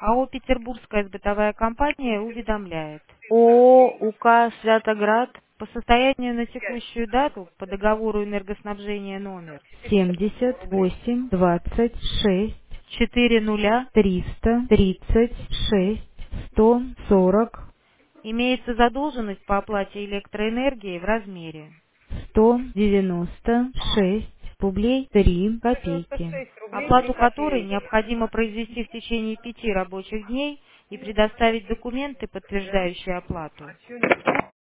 АО «Петербургская сбытовая компания» уведомляет. ООО УК «Святоград». По состоянию на текущую дату по договору энергоснабжения номер 7826 336 140 имеется задолженность по оплате электроэнергии в размере 196 рублей 3 копейки, 96 рублей 3 оплату которой копейки. необходимо произвести в течение 5 рабочих дней и предоставить документы, подтверждающие оплату.